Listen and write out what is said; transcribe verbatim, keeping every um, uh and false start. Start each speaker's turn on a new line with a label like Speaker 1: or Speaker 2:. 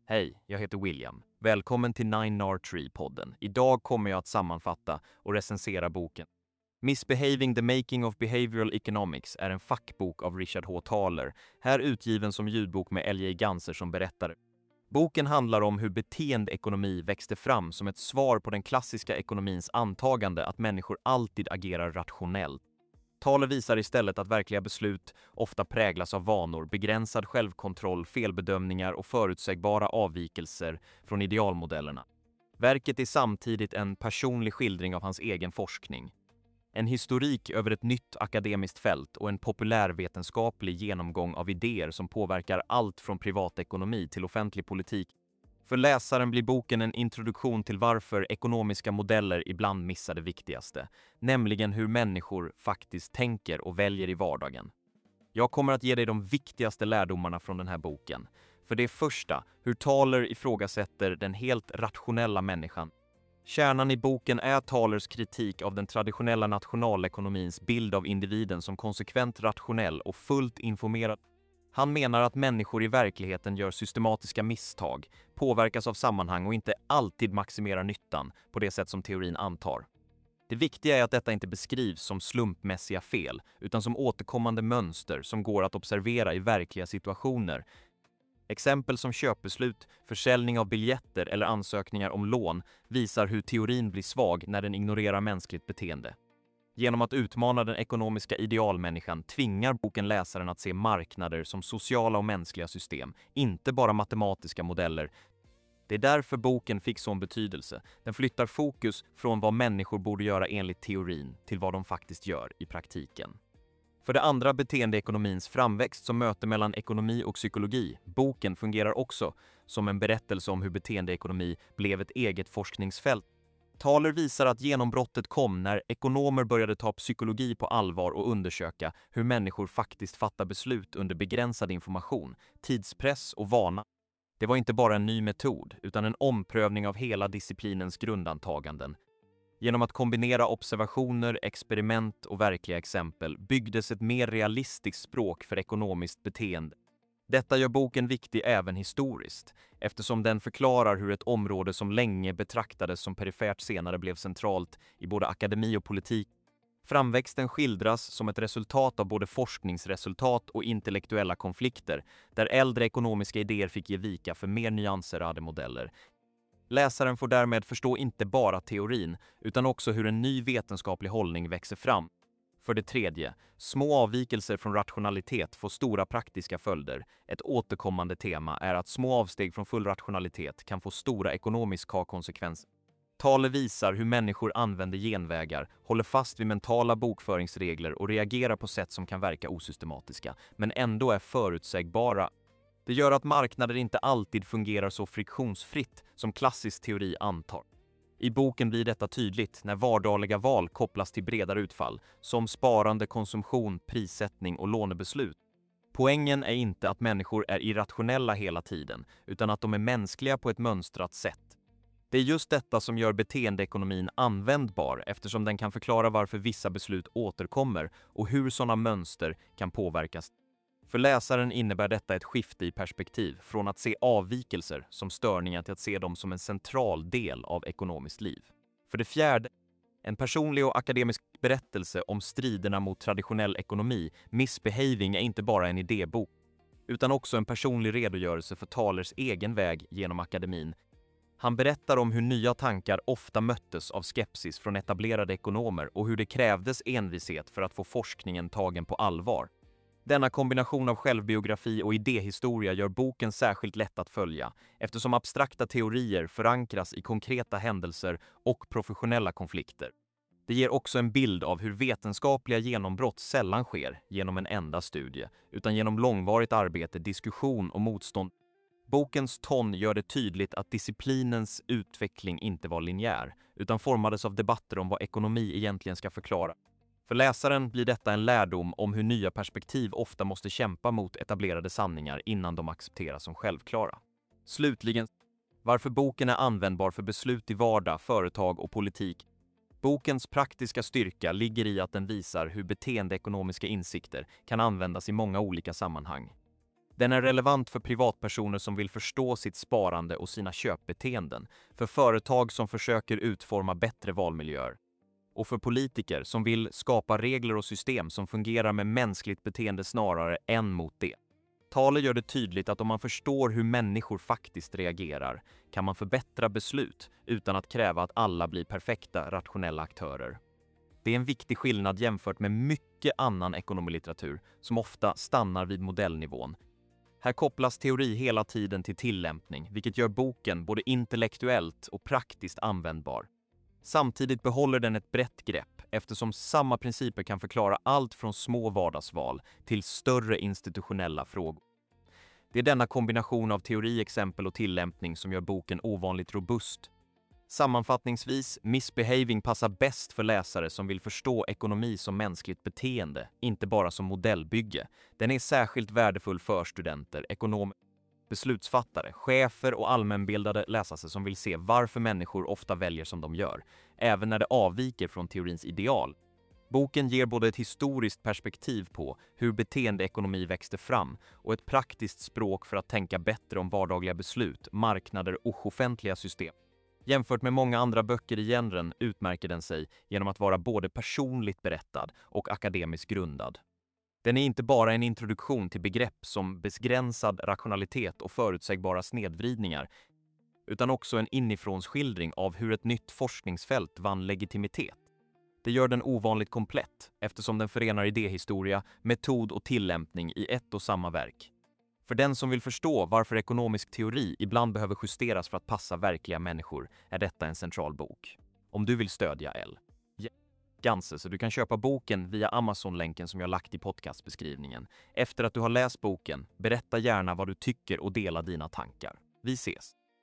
Speaker 1: Hej, jag heter William. Välkommen till Nine Nar Tree-podden. Idag kommer jag att sammanfatta och recensera boken. Misbehaving the Making of Behavioral Economics är en fackbok av Richard H. Thaler, här utgiven som ljudbok med L J Ganser som berättare. Boken handlar om hur beteendeekonomi växte fram som ett svar på den klassiska ekonomins antagande att människor alltid agerar rationellt. Thaler visar istället att verkliga beslut ofta präglas av vanor, begränsad självkontroll, felbedömningar och förutsägbara avvikelser från idealmodellerna. Verket är samtidigt en personlig skildring av hans egen forskning. En historik över ett nytt akademiskt fält och en populärvetenskaplig genomgång av idéer som påverkar allt från privatekonomi till offentlig politik. För läsaren blir boken en introduktion till varför ekonomiska modeller ibland missar det viktigaste, nämligen hur människor faktiskt tänker och väljer i vardagen. Jag kommer att ge dig de viktigaste lärdomarna från den här boken. För det första, hur Thaler ifrågasätter den helt rationella människan. Kärnan i boken är Thalers kritik av den traditionella nationalekonomins bild av individen som konsekvent rationell och fullt informerad. Han menar att människor i verkligheten gör systematiska misstag, påverkas av sammanhang och inte alltid maximerar nyttan på det sätt som teorin antar. Det viktiga är att detta inte beskrivs som slumpmässiga fel, utan som återkommande mönster som går att observera i verkliga situationer. Exempel som köpbeslut, försäljning av biljetter eller ansökningar om lån visar hur teorin blir svag när den ignorerar mänskligt beteende. Genom att utmana den ekonomiska idealmänniskan tvingar boken läsaren att se marknader som sociala och mänskliga system, inte bara matematiska modeller. Det är därför boken fick sån betydelse. Den flyttar fokus från vad människor borde göra enligt teorin till vad de faktiskt gör i praktiken. För det andra, beteendeekonomins framväxt som möte mellan ekonomi och psykologi. Boken fungerar också som en berättelse om hur beteendeekonomi blev ett eget forskningsfält. Thaler visar att genombrottet kom när ekonomer började ta psykologi på allvar och undersöka hur människor faktiskt fattar beslut under begränsad information, tidspress och vana. Det var inte bara en ny metod, utan en omprövning av hela disciplinens grundantaganden. Genom att kombinera observationer, experiment och verkliga exempel byggdes ett mer realistiskt språk för ekonomiskt beteende. Detta gör boken viktig även historiskt, eftersom den förklarar hur ett område som länge betraktades som perifert senare blev centralt i både akademi och politik. Framväxten skildras som ett resultat av både forskningsresultat och intellektuella konflikter, där äldre ekonomiska idéer fick ge vika för mer nyanserade modeller. Läsaren får därmed förstå inte bara teorin, utan också hur en ny vetenskaplig hållning växer fram. För det tredje, små avvikelser från rationalitet får stora praktiska följder. Ett återkommande tema är att små avsteg från full rationalitet kan få stora ekonomiska konsekvenser. Thaler visar hur människor använder genvägar, håller fast vid mentala bokföringsregler och reagerar på sätt som kan verka osystematiska, men ändå är förutsägbara. Det gör att marknader inte alltid fungerar så friktionsfritt som klassisk teori antar. I boken blir detta tydligt när vardagliga val kopplas till bredare utfall, som sparande, konsumtion, prissättning och lånebeslut. Poängen är inte att människor är irrationella hela tiden, utan att de är mänskliga på ett mönstrat sätt. Det är just detta som gör beteendeekonomin användbar, eftersom den kan förklara varför vissa beslut återkommer och hur sådana mönster kan påverkas. För läsaren innebär detta ett skifte i perspektiv från att se avvikelser som störningar till att se dem som en central del av ekonomiskt liv. För det fjärde, en personlig och akademisk berättelse om striderna mot traditionell ekonomi. Misbehaving är inte bara en idébok, utan också en personlig redogörelse för Thalers egen väg genom akademin. Han berättar om hur nya tankar ofta möttes av skepsis från etablerade ekonomer och hur det krävdes envishet för att få forskningen tagen på allvar. Denna kombination av självbiografi och idéhistoria gör boken särskilt lätt att följa, eftersom abstrakta teorier förankras i konkreta händelser och professionella konflikter. Det ger också en bild av hur vetenskapliga genombrott sällan sker genom en enda studie, utan genom långvarigt arbete, diskussion och motstånd. Bokens ton gör det tydligt att disciplinens utveckling inte var linjär, utan formades av debatter om vad ekonomi egentligen ska förklara. För läsaren blir detta en lärdom om hur nya perspektiv ofta måste kämpa mot etablerade sanningar innan de accepteras som självklara. Slutligen, varför boken är användbar för beslut i vardag, företag och politik. Bokens praktiska styrka ligger i att den visar hur beteendeekonomiska insikter kan användas i många olika sammanhang. Den är relevant för privatpersoner som vill förstå sitt sparande och sina köpbeteenden, för företag som försöker utforma bättre valmiljöer och för politiker som vill skapa regler och system som fungerar med mänskligt beteende snarare än mot det. Talet gör det tydligt att om man förstår hur människor faktiskt reagerar kan man förbättra beslut utan att kräva att alla blir perfekta, rationella aktörer. Det är en viktig skillnad jämfört med mycket annan ekonomilitteratur som ofta stannar vid modellnivån. Här kopplas teori hela tiden till tillämpning, vilket gör boken både intellektuellt och praktiskt användbar. Samtidigt behåller den ett brett grepp eftersom samma principer kan förklara allt från små vardagsval till större institutionella frågor. Det är denna kombination av teori, exempel och tillämpning som gör boken ovanligt robust. Sammanfattningsvis, Misbehaving passar bäst för läsare som vill förstå ekonomi som mänskligt beteende, inte bara som modellbygge. Den är särskilt värdefull för studenter, ekonomer, beslutsfattare, chefer och allmänbildade läsare som vill se varför människor ofta väljer som de gör, även när det avviker från teorins ideal. Boken ger både ett historiskt perspektiv på hur beteendeekonomi växte fram och ett praktiskt språk för att tänka bättre om vardagliga beslut, marknader och offentliga system. Jämfört med många andra böcker i genren utmärker den sig genom att vara både personligt berättad och akademiskt grundad. Den är inte bara en introduktion till begrepp som begränsad rationalitet och förutsägbara snedvridningar, utan också en inifrånskildring av hur ett nytt forskningsfält vann legitimitet. Det gör den ovanligt komplett eftersom den förenar idéhistoria, metod och tillämpning i ett och samma verk. För den som vill förstå varför ekonomisk teori ibland behöver justeras för att passa verkliga människor är detta en central bok. Om du vill stödja L. Ganse så du kan köpa boken via Amazon-länken som jag lagt i podcastbeskrivningen. Efter att du har läst boken, berätta gärna vad du tycker och dela dina tankar. Vi ses!